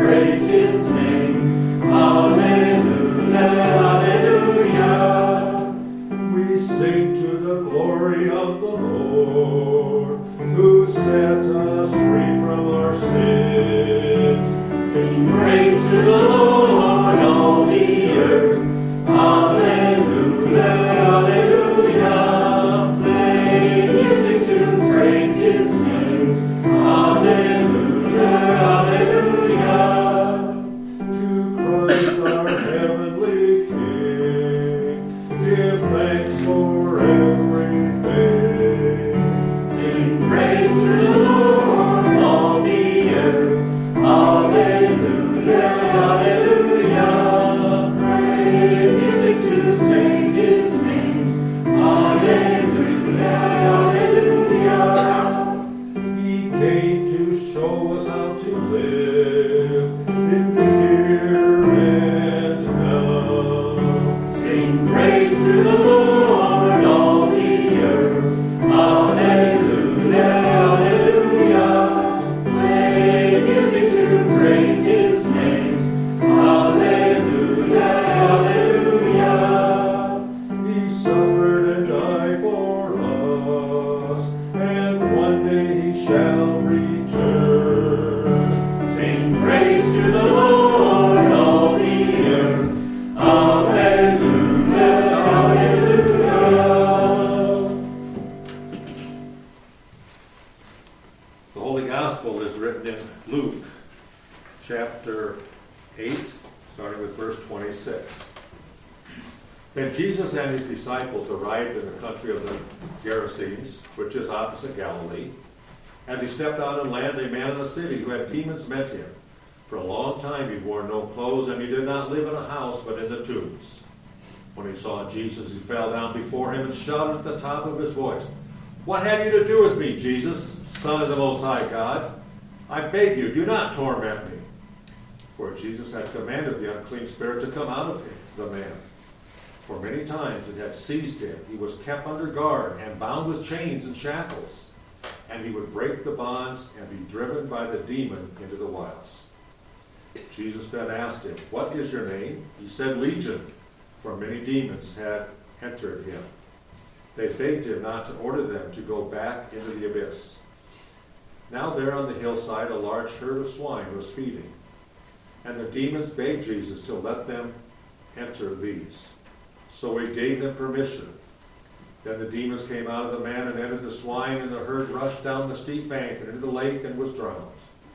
praise his name. Hallelujah, hallelujah. We sing to the glory of the Lord, who set us free from our sins. Sing praise to the Lord, all the earth. Hallelujah, hallelujah. Play music to praise his name. Hallelujah, hallelujah. To Christ our heavenly King, give thanks for everything. Sing praise to the Lord, all the earth. Hallelujah, hallelujah. Play music to praise his name. Hallelujah, hallelujah. He came to show us how to live in the here and now. Sing praise to the Lord, all the earth. Hallelujah, hallelujah. Play music to praise his name. Hallelujah, hallelujah. He suffered and died for us, and one day he shall return. Sing praise to the Lord, all the earth. Hallelujah, hallelujah. The Holy Gospel is written in Luke, chapter 8, starting with verse 26. Then Jesus and his disciples arrived in the country of the Gerasenes, which is opposite Galilee. As he stepped out on land, a man in the city who had demons met him. For a long time he wore no clothes, and he did not live in a house, but in the tombs. When he saw Jesus, he fell down before him and shouted at the top of his voice, "What have you to do with me, Jesus, Son of the Most High God? I beg you, do not torment me." For Jesus had commanded the unclean spirit to come out of him, the man. For many times it had seized him. He was kept under guard and bound with chains and shackles. And he would break the bonds and be driven by the demon into the wilds. Jesus then asked him, "What is your name?" He said, "Legion," for many demons had entered him. They begged him not to order them to go back into the abyss. Now there on the hillside a large herd of swine was feeding. And the demons begged Jesus to let them enter these. So he gave them permission. Then the demons came out of the man and entered the swine, and the herd rushed down the steep bank and into the lake and was drowned.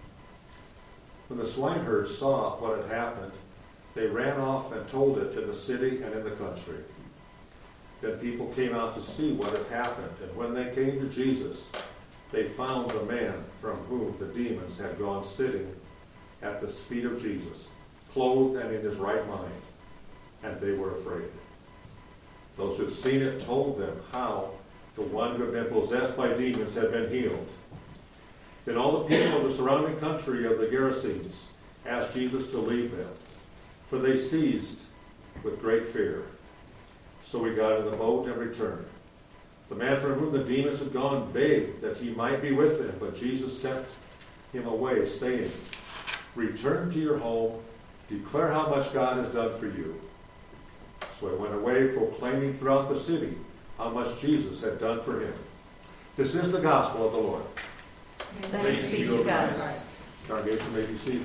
When the swineherds saw what had happened, they ran off and told it in the city and in the country. Then people came out to see what had happened, and when they came to Jesus, they found the man from whom the demons had gone sitting at the feet of Jesus, clothed and in his right mind, and they were afraid. Those who had seen it told them how the one who had been possessed by demons had been healed. Then all the people of the surrounding country of the Gerasenes asked Jesus to leave them, for they seized with great fear. So he got in the boat and returned. The man from whom the demons had gone begged that he might be with them, but Jesus sent him away, saying, "Return to your home, declare how much God has done for you." So he went away, proclaiming throughout the city how much Jesus had done for him. This is the gospel of the Lord. Thanks be to God. Congregation may be seated.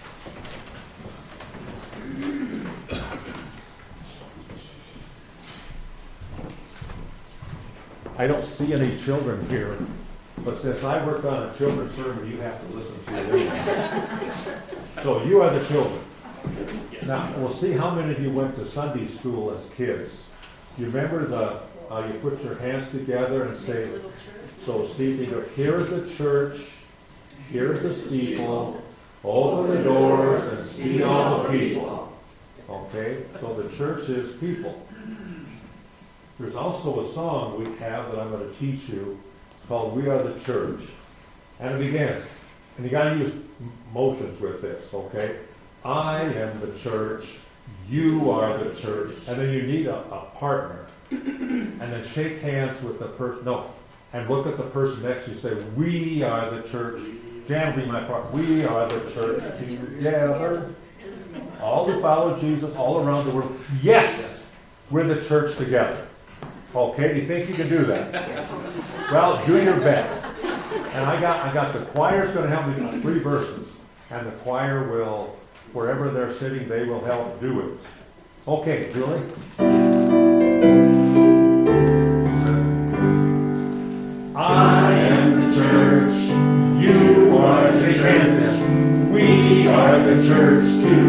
I don't see any children here, but since I work on a children's sermon, you have to listen to it anyway. So you are the children. Now, we'll see how many of you went to Sunday school as kids. You remember you put your hands together and say, so see, here is the church, here is the steeple, open the doors and see all the people. Okay, so the church is people. There's also a song we have that I'm going to teach you. It's called We Are the Church. And it begins. And you got to use motions with this, okay? I am the church. You are the church. And then you need a partner. And then shake hands with the person. No. And look at the person next to you and say, we are the church. Jan will be my part. We are the church together. All who follow Jesus all around the world. Yes, we're the church together. Okay, do you think you can do that? Well, do your best. And I got the choir's going to help me with 3 verses. And the choir will, wherever they're sitting, they will help do it. Okay, Julie. I am the church, you are the church, we are the church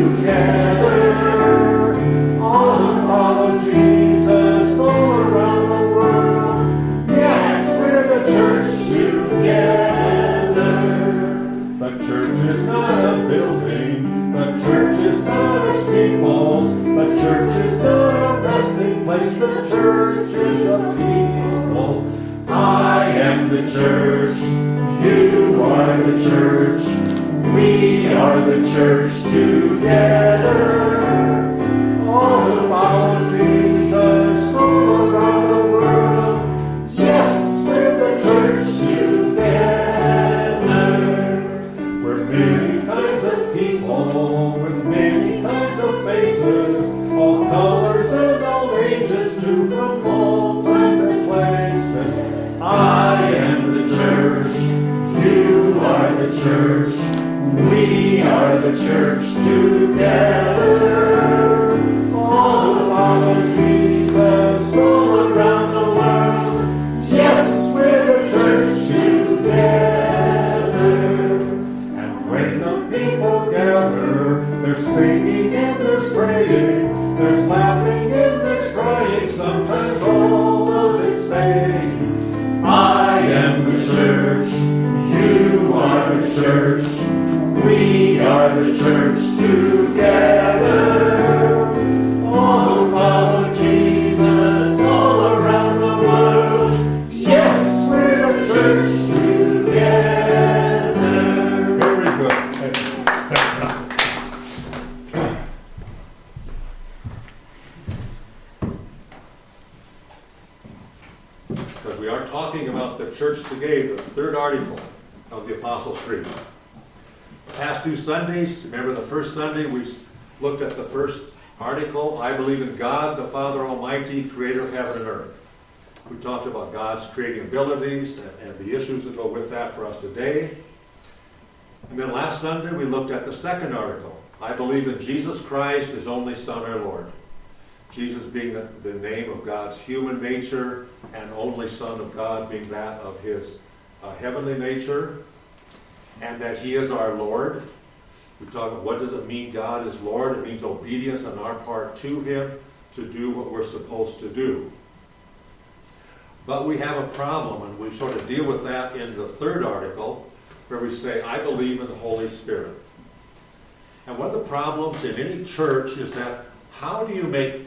together. All who follow Jesus all around the world, yes, we're the church together. The church is not a building, the church is not a steeple, the church is not a resting place, the church is a people. I am the church, you are the church, we are the church together. All who follow Jesus all around the world, yes, we're the church together. We're many kinds of people with many kinds of faces, all colors and all ages, too, from all times and places. I am the church, you are the church, we are the church together. All who follow Jesus all around the world, yes, we're the church together. And when the people gather, there's singing and there's praying, there's laughing and there's crying, sometimes all of it saying, I am the church, you are the church, we are the church together. All who follow Jesus all around the world, yes, we're the church together. very good. Because we are talking about the church together, the 3rd article of the Apostles' Creed. The past 2 Sundays, remember the first Sunday we looked at the first article, I believe in God, the Father Almighty, creator of heaven and earth. We talked about God's creating abilities and the issues that go with that for us today. And then last Sunday we looked at the 2nd article, I believe in Jesus Christ, his only Son, our Lord. Jesus being the name of God's human nature, and only Son of God being that of his heavenly nature, and that he is our Lord. We talk about what does it mean God is Lord? It means obedience on our part to him to do what we're supposed to do. But we have a problem, and we sort of deal with that in the 3rd article, where we say, I believe in the Holy Spirit. And one of the problems in any church is that how do you make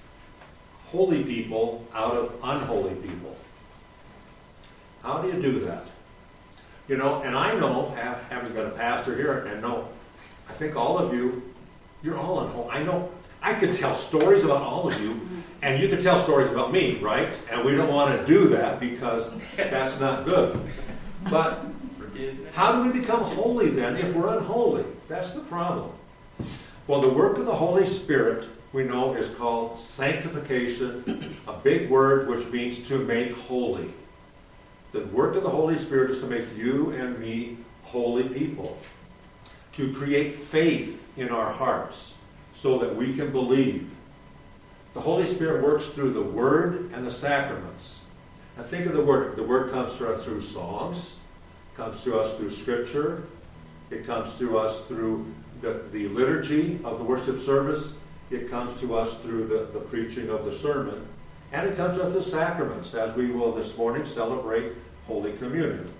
holy people out of unholy people? How do you do that? You know, and I know, having been a pastor here, and know, I think all of you, you're all unholy. I know, I could tell stories about all of you, and you could tell stories about me, right? And we don't want to do that because that's not good. But how do we become holy then if we're unholy? That's the problem. Well, the work of the Holy Spirit, we know, is called sanctification, a big word which means to make holy. The work of the Holy Spirit is to make you and me holy people, to create faith in our hearts so that we can believe. The Holy Spirit works through the Word and the sacraments. Now think of the Word. The Word comes to us through songs, comes to us through Scripture, it comes to us through the liturgy of the worship service, it comes to us through the preaching of the sermon, and it comes to us through sacraments, as we will this morning celebrate Holy Communion.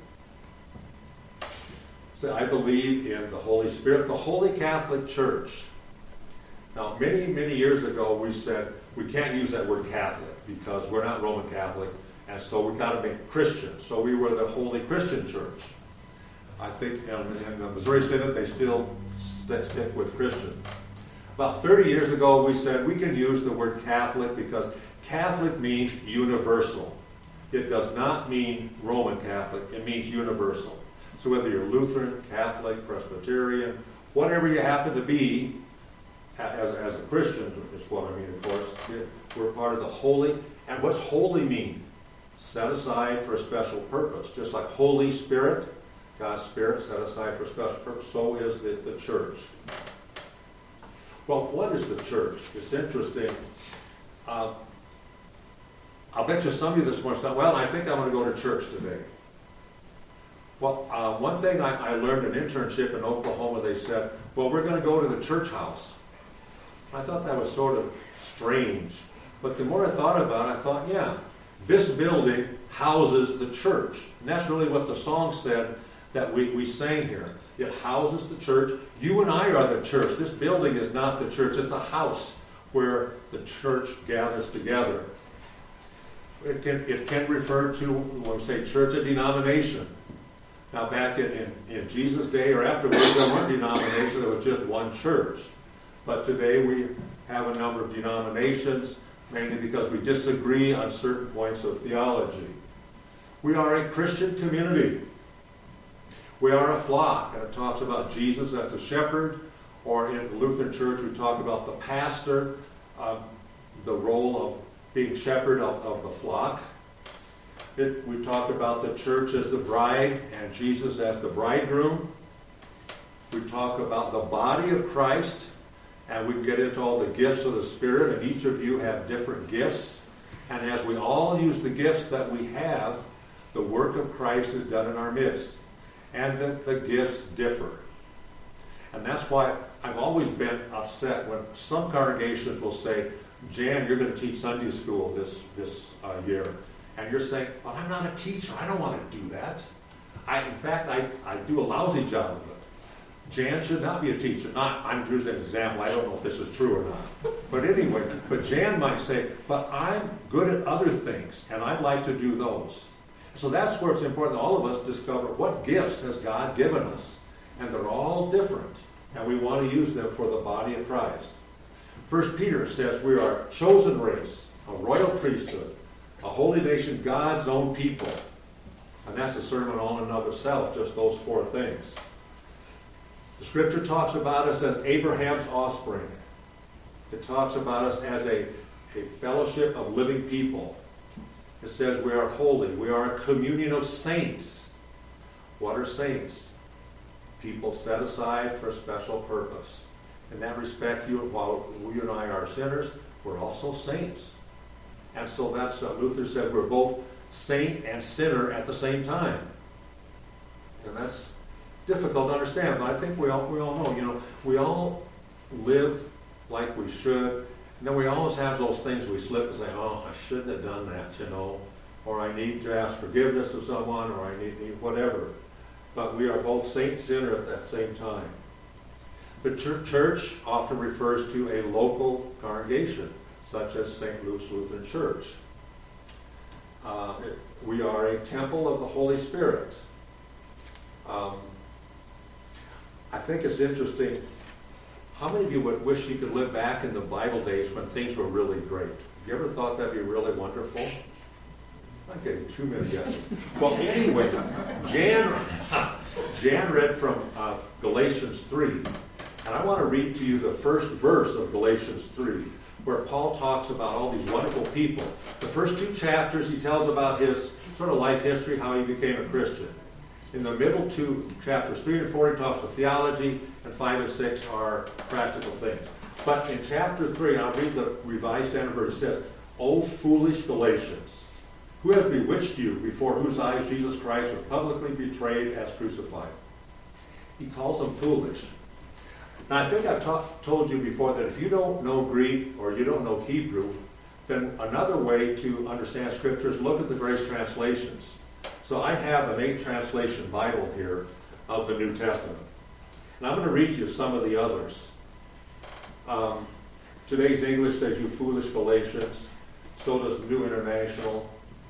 So I believe in the Holy Spirit, the Holy Catholic Church. Now, many, many years ago, we said we can't use that word Catholic because we're not Roman Catholic, and so we've got to make Christian. So we were the Holy Christian Church. I think in the Missouri Synod, they still stick with Christian. About 30 years ago, we said we can use the word Catholic because Catholic means universal. It does not mean Roman Catholic. It means universal. So whether you're Lutheran, Catholic, Presbyterian, whatever you happen to be, as a Christian is what I mean, of course, we're part of the holy. And what's holy mean? Set aside for a special purpose. Just like Holy Spirit, God's Spirit set aside for a special purpose, so is the church. Well, what is the church? It's interesting. I'll bet you some of you this morning said, well, I think I'm going to go to church today. Well, one thing I learned in internship in Oklahoma, they said, well, we're going to go to the church house. I thought that was sort of strange. But the more I thought about it, I thought, yeah, this building houses the church. And that's really what the song said that we sang here. It houses the church. You and I are the church. This building is not the church. It's a house where the church gathers together. It can refer to, when we say church, a denomination. Now, back in Jesus' day or afterwards, there weren't denominations. There was just one church. But today we have a number of denominations, mainly because we disagree on certain points of theology. We are a Christian community. We are a flock, and it talks about Jesus as the shepherd, or in the Lutheran Church we talk about the pastor, the role of being shepherd of the flock. We talk about the church as the bride and Jesus as the bridegroom. We talk about the body of Christ, and we can get into all the gifts of the Spirit, and each of you have different gifts. And as we all use the gifts that we have, the work of Christ is done in our midst. And the gifts differ. And that's why I've always been upset when some congregations will say, Jan, you're going to teach Sunday school this year. And you're saying, well, I'm not a teacher. I don't want to do that. In fact, I do a lousy job of it. Jan should not be a teacher. I'm using an example. I don't know if this is true or not. But anyway, Jan might say, but I'm good at other things, and I'd like to do those. So that's where it's important that all of us discover what gifts has God given us. And they're all different. And we want to use them for the body of Christ. 1 Peter says we are a chosen race, a royal priesthood, a holy nation, God's own people. And that's a sermon all in and of itself, just those four things. The Scripture talks about us as Abraham's offspring. It talks about us as a fellowship of living people. It says we are holy. We are a communion of saints. What are saints? People set aside for a special purpose. In that respect, while you and I are sinners, we're also saints. And so that's Luther said we're both saint and sinner at the same time. And that's difficult to understand, but I think we all know, we all live like we should. And then we always have those things we slip and say, oh, I shouldn't have done that, or I need to ask forgiveness of someone, or I need whatever. But we are both saint and sinner at that same time. The church often refers to a local congregation, such as St. Luke's Lutheran Church. We are a temple of the Holy Spirit. I think it's interesting. How many of you would wish you could live back in the Bible days when things were really great? Have you ever thought that'd be really wonderful? I'm not getting too many yet. Well, anyway, Jan read from Galatians 3. And I want to read to you the first verse of Galatians 3, where Paul talks about all these wonderful people. The first two chapters, he tells about his sort of life history, how he became a Christian. In the middle two chapters, 3 and 4, he talks of theology, and 5 and 6 are practical things. But in chapter 3, I'll read the Revised Standard Version, it says, O foolish Galatians, who has bewitched you, before whose eyes Jesus Christ was publicly betrayed as crucified? He calls them foolish. Now, I think I've told you before that if you don't know Greek or you don't know Hebrew, then another way to understand Scripture is look at the various translations. So I have an 8 translation Bible here of the New Testament. And I'm going to read you some of the others. Today's English says, you foolish Galatians. So does the New International.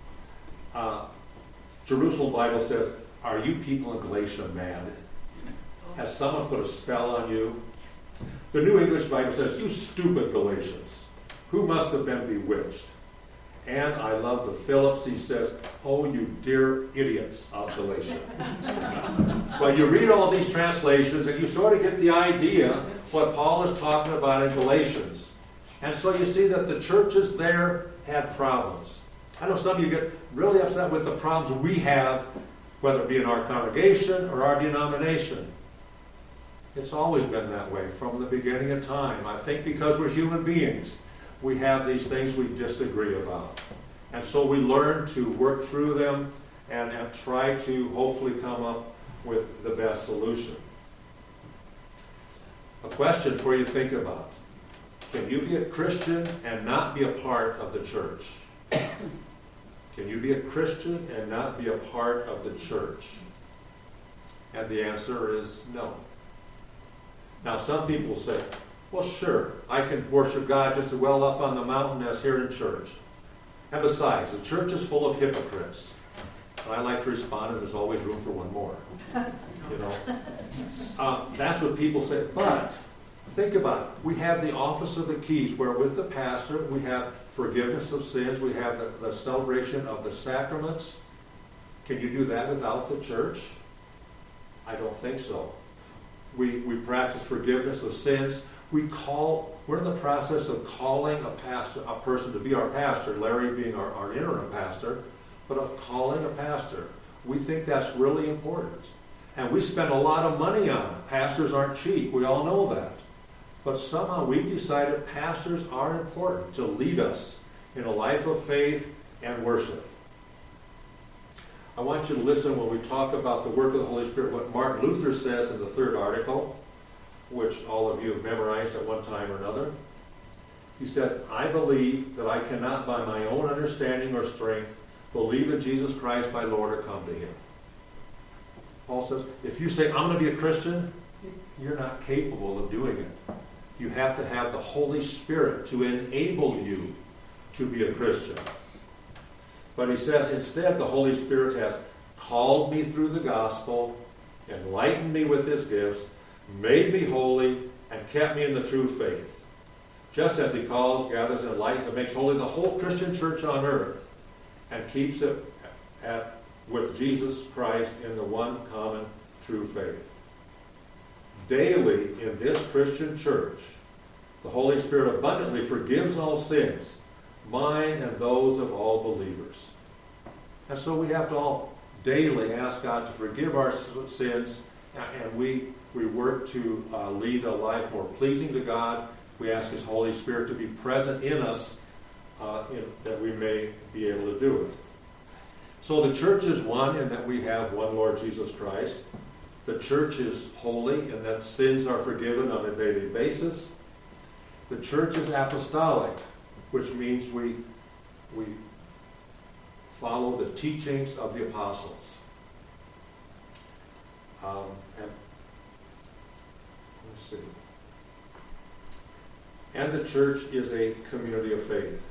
Jerusalem Bible says, are you people in Galatia mad? Has someone put a spell on you? The New English Bible says, you stupid Galatians, who must have been bewitched? And I love the Phillips. He says, "Oh, you dear idiots of Galatia." Well, you read all these translations and you sort of get the idea what Paul is talking about in Galatians. And so you see that the churches there had problems. I know some of you get really upset with the problems we have, whether it be in our congregation or our denomination. It's always been that way from the beginning of time. I think because we're human beings, we have these things we disagree about. And so we learn to work through them and try to hopefully come up with the best solution. A question for you to think about. Can you be a Christian and not be a part of the church? Can you be a Christian and not be a part of the church? And the answer is no. Now, some people say, well, sure, I can worship God just as well up on the mountain as here in church. And besides, the church is full of hypocrites. And I like to respond, and there's always room for one more. That's what people say. But think about it. We have the office of the keys, where with the pastor, we have forgiveness of sins. We have the celebration of the sacraments. Can you do that without the church? I don't think so. We practice forgiveness of sins. We're in the process of calling a person to be our pastor, Larry being our interim pastor, but of calling a pastor. We think that's really important. And we spend a lot of money on it. Pastors aren't cheap. We all know that. But somehow we've decided pastors are important to lead us in a life of faith and worship. I want you to listen when we talk about the work of the Holy Spirit, what Martin Luther says in the 3rd article, which all of you have memorized at one time or another. He says, "I believe that I cannot by my own understanding or strength believe in Jesus Christ my Lord or come to him." Paul says, if you say, I'm going to be a Christian, you're not capable of doing it. You have to have the Holy Spirit to enable you to be a Christian. But he says, instead, the Holy Spirit has called me through the gospel, enlightened me with his gifts, made me holy, and kept me in the true faith. Just as he calls, gathers, and enlightens, and makes holy the whole Christian church on earth, and keeps it with Jesus Christ in the one common true faith. Daily in this Christian church, the Holy Spirit abundantly forgives all sins, mine and those of all believers. And so we have to all daily ask God to forgive our sins, and we work to lead a life more pleasing to God. We ask his Holy Spirit to be present in us that we may be able to do it. So the church is one in that we have one Lord Jesus Christ. The church is holy in that sins are forgiven on a daily basis. The church is apostolic, which means we follow the teachings of the apostles. And the church is a community of faith.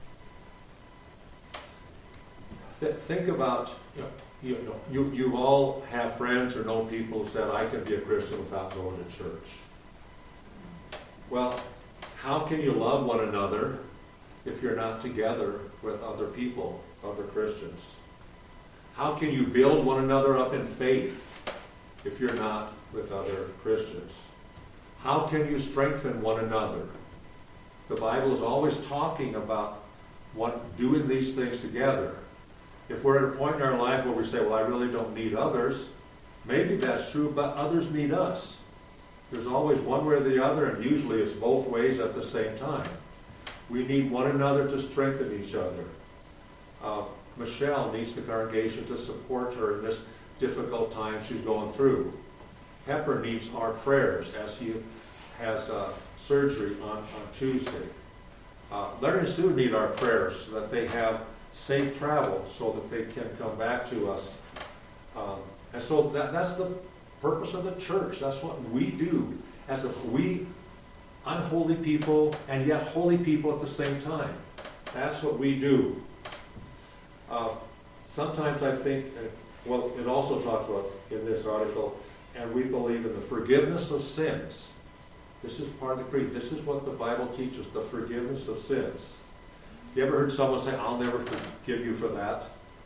Think about, you all have friends or know people who said, I can be a Christian without going to church. Well, how can you love one another if you're not together with other people, other Christians? How can you build one another up in faith if you're not with other Christians? How can you strengthen one another? The Bible is always talking about doing these things together. If we're at a point in our life where we say, well, I really don't need others, maybe that's true, but others need us. There's always one way or the other, and usually it's both ways at the same time. We need one another to strengthen each other. Michelle needs the congregation to support her in this difficult time she's going through. Pepper needs our prayers as he has surgery on Tuesday. Larry and Sue need our prayers so that they have safe travel so that they can come back to us. And so that's the purpose of the church. That's what we do as we unholy people and yet holy people at the same time. That's what we do. Sometimes I think, it also talks about in this article, and we believe in the forgiveness of sins. This is part of the creed. This is what the Bible teaches, the forgiveness of sins. You ever heard someone say, I'll never forgive you for that?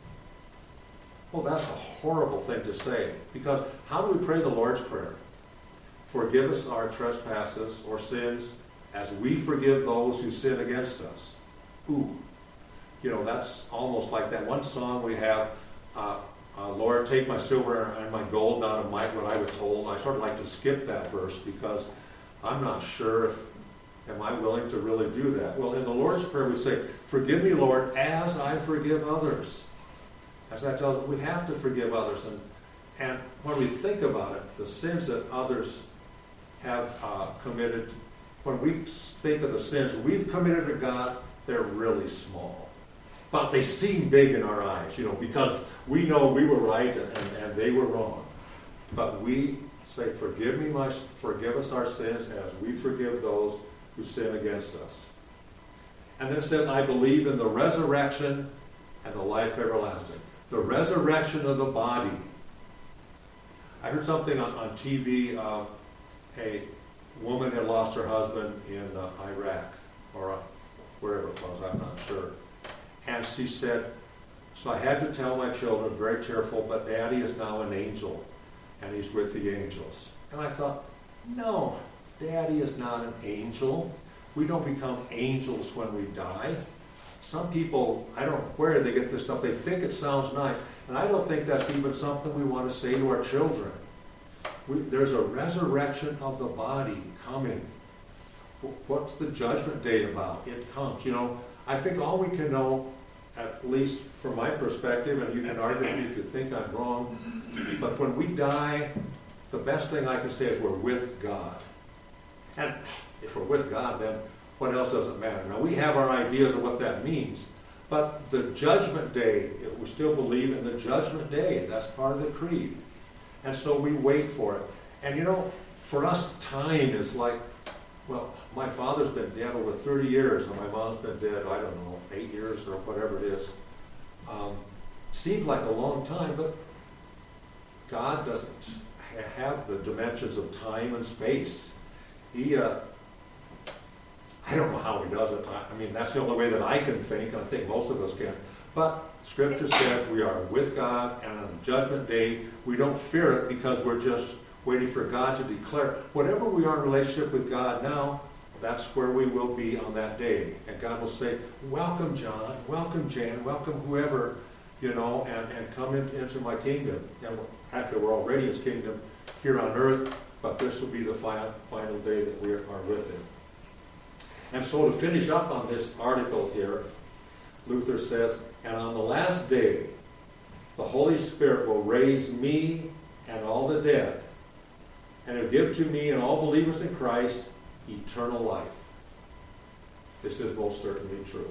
Well, that's a horrible thing to say. Because how do we pray the Lord's Prayer? Forgive us our trespasses or sins as we forgive those who sin against us. Ooh. That's almost like that one song we have, Lord, take my silver and my gold, not of might what I was told. I sort of like to skip that verse because I'm not sure am I willing to really do that. Well, in the Lord's Prayer we say, forgive me, Lord, as I forgive others. As that tells us, we have to forgive others. And when we think about it, the sins that others have committed, when we think of the sins we've committed to God, they're really small. But they seem big in our eyes, because we know we were right and they were wrong. But we say, forgive us our sins as we forgive those who sin against us. And then it says, I believe in the resurrection and the life everlasting. The resurrection of the body. I heard something on TV. A woman had lost her husband in Iraq or wherever it was, I'm not sure. And she said, so I had to tell my children, very tearful, but Daddy is now an angel, and he's with the angels. And I thought, no, Daddy is not an angel. We don't become angels when we die. Some people, I don't know where they get this stuff. They think it sounds nice. And I don't think that's even something we want to say to our children. There's a resurrection of the body coming. What's the judgment day about? It comes. I think all we can know, at least from my perspective, and you can argue with me if you think I'm wrong, but when we die, the best thing I can say is we're with God. And if we're with God, then what else doesn't matter? Now, we have our ideas of what that means, but the judgment day, we still believe in the judgment day. That's part of the creed. And so we wait for it. And for us, time is like, well, my father's been dead over 30 years, and my mom's been dead, 8 years or whatever it is. Seems like a long time, but God doesn't have the dimensions of time and space. He, I don't know how he does it. I mean, that's the only way that I can think, and I think most of us can. But Scripture says we are with God, and on the judgment day, we don't fear it because we're just waiting for God to declare. Whatever we are in relationship with God now, that's where we will be on that day. And God will say, welcome John, welcome Jan, welcome whoever, and come into my kingdom. And actually, we're already his kingdom here on earth, but this will be the final day that we are with him. And so to finish up on this article here, Luther says, and on the last day, the Holy Spirit will raise me and all the dead, and will give to me and all believers in Christ eternal life. This is most certainly true.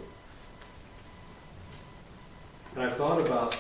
And I've thought about,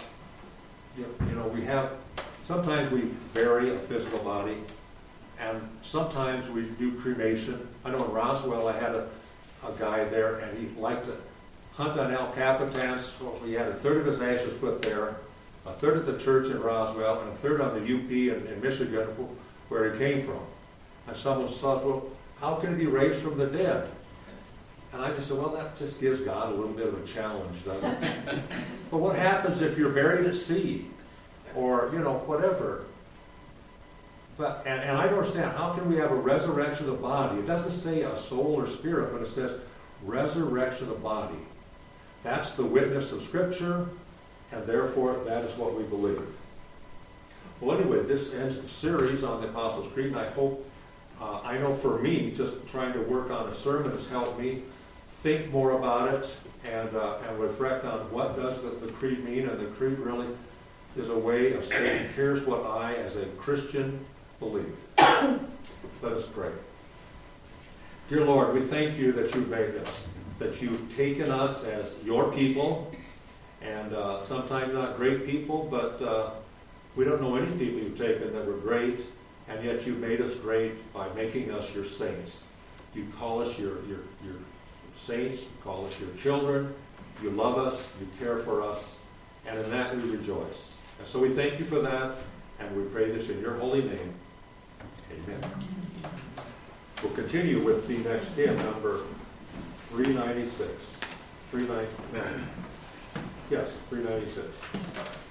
sometimes we bury a physical body, and sometimes we do cremation. I know in Roswell I had a guy there, and he liked to hunt on El Capitan, so he had a third of his ashes put there, a third at the church in Roswell, and a third on the UP in Michigan, where he came from. And someone said, well, how can he be raised from the dead? And I just said, well, that just gives God a little bit of a challenge, doesn't it? But what happens if you're buried at sea? Or, whatever. But and I don't understand, how can we have a resurrection of the body? It doesn't say a soul or spirit, but it says resurrection of the body. That's the witness of Scripture, and therefore that is what we believe. Well, anyway, this ends the series on the Apostles' Creed, and I hope, I know for me, just trying to work on a sermon has helped me think more about it and reflect on what does the creed mean, and the creed really is a way of saying, here's what I, as a Christian, believe. Let us pray. Dear Lord, we thank you that you've made us, that you've taken us as your people, and sometimes not great people, but we don't know any people you've taken that were great, and yet you've made us great by making us your saints. You call us your saints, you call us your children, you love us, you care for us, and in that we rejoice. And so we thank you for that, and we pray this in your holy name. Amen. We'll continue with the next hymn, number 396. 396.